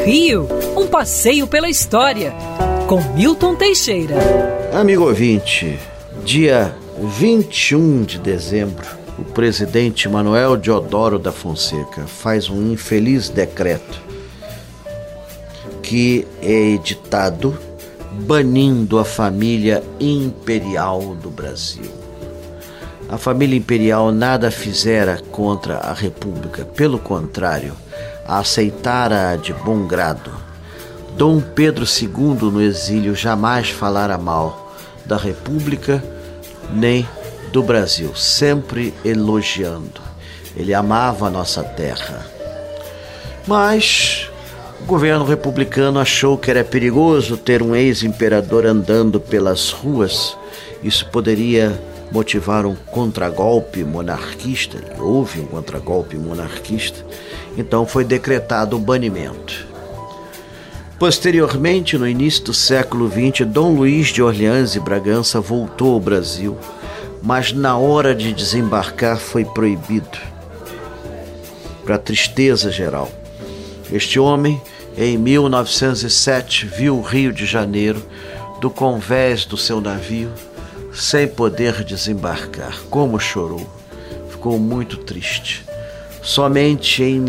Rio, um passeio pela história, com Milton Teixeira. Amigo ouvinte, dia 21 de dezembro, o presidente Manuel Deodoro da Fonseca faz um infeliz decreto que é editado banindo a família imperial do Brasil. A família imperial nada fizera contra a República, pelo contrário, a aceitara de bom grado. Dom Pedro II no exílio jamais falara mal da República nem do Brasil, sempre elogiando. Ele amava a nossa terra. Mas o governo republicano achou que era perigoso ter um ex-imperador andando pelas ruas. Isso poderia motivar um contragolpe monarquista, e houve um contragolpe monarquista, então foi decretado o banimento. Posteriormente, no início do século XX, Dom Luís de Orleans e Bragança voltou ao Brasil, mas na hora de desembarcar foi proibido, para tristeza geral. Este homem, em 1907, viu o Rio de Janeiro do convés do seu navio, sem poder desembarcar. Como chorou! Ficou muito triste. Somente em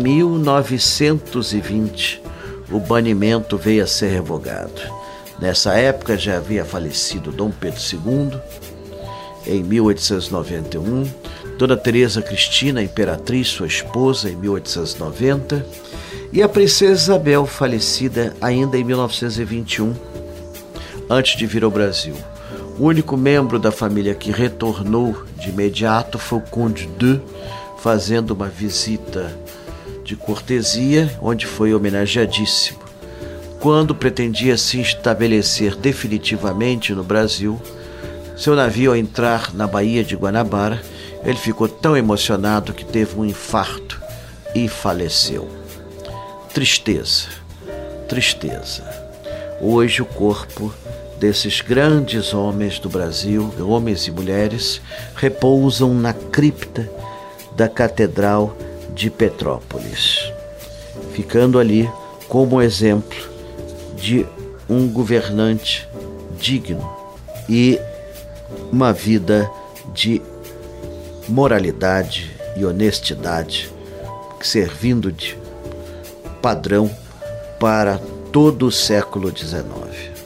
1920 o banimento veio a ser revogado. Nessa época já havia falecido Dom Pedro II, em 1891, Dona Teresa Cristina, imperatriz, sua esposa, em 1890, e a princesa Isabel, falecida ainda em 1921, antes de vir ao Brasil. O único membro da família que retornou de imediato foi o Conde de, fazendo uma visita de cortesia, onde foi homenageadíssimo. Quando pretendia se estabelecer definitivamente no Brasil, seu navio ao entrar na Baía de Guanabara, ele ficou tão emocionado que teve um infarto e faleceu. Tristeza, tristeza. Hoje o corpo desses grandes homens do Brasil, homens e mulheres, repousam na cripta da Catedral de Petrópolis, ficando ali como exemplo de um governante digno e uma vida de moralidade e honestidade, servindo de padrão para todo o século XIX.